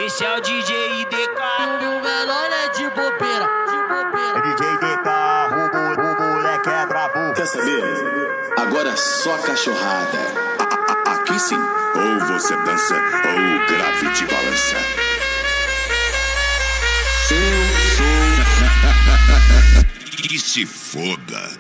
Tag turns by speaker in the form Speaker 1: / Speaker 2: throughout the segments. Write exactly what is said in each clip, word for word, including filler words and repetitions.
Speaker 1: Esse é o D J I D K.
Speaker 2: E o menor é de bobeira, de bobeira.
Speaker 3: É D J I D K, o, o, o moleque é brabo.
Speaker 4: Quer saber? Agora é só cachorrada. A, a, a, aqui sim. Ou você dança, ou o grave te balança. Eu sou. E se foda.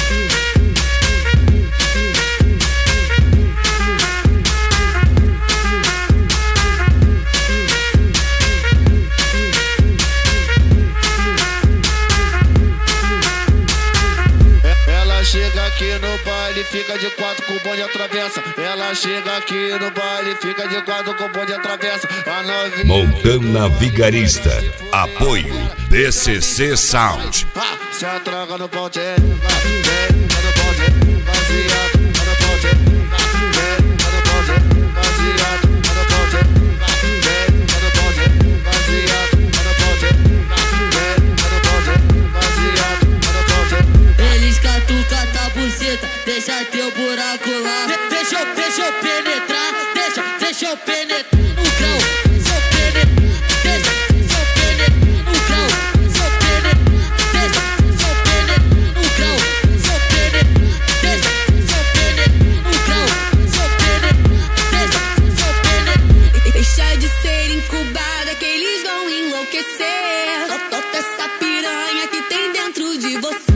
Speaker 5: Chega aqui no baile, fica de quatro com o bonde atravessa. Ela chega aqui no baile, fica de quatro com o bonde atravessa. A novinha...
Speaker 6: Montana Vigarista. Apoio D C C Sound.
Speaker 5: Ah, se atraga no ponte, vem no ponte, baseado no ponte, vem no ponte, baseado no ponte, vem no ponte, baseado no ponte, vem no ponte, baseado no ponte.
Speaker 2: Eles catucam a buceta, deixa teu buraco lá. De deixa, deixa eu penetrar, deixa, deixa eu penetrar no grão. Deixa eu penetrar, deixa, deixa eu penetrar no grão. Deixa eu penetrar, deixa, deixa eu penetrar no grão. Deixa eu penetrar, deixa, deixa eu penetrar no grão. Deixa eu penetrar, deixa, deixa eu penetrar.
Speaker 7: Deixa de ser incubada que eles vão enlouquecer. Solta essa piranha que tem dentro de você.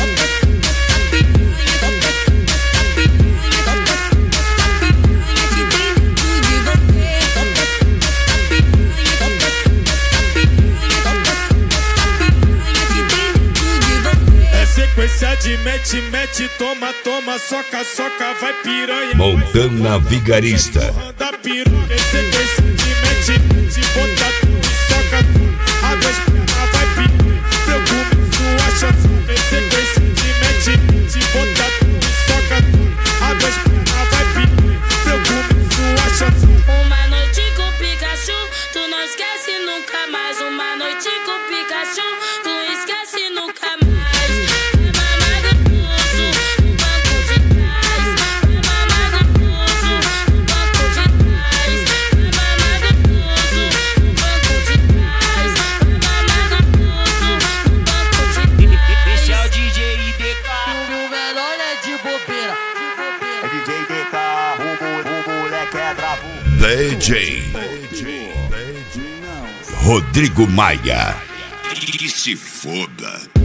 Speaker 8: Sequência de mete, mete, toma, toma, soca, soca, vai piranha.
Speaker 6: Montana Vigarista.
Speaker 8: Da piranha, sequência de mete, mete, bota tudo e soca tudo. Abre as pernas, vai piranha. Preocupe sua chance. Sequência de mete, mete, bota tudo e soca tudo. Abre as pernas, vai piranha. Preocupe sua chance.
Speaker 9: Uma noite com Pikachu, tu não esquece nunca mais. Uma noite com Pikachu, tu esquece nunca mais.
Speaker 6: D J Rodrigo Maia.
Speaker 4: E se foda.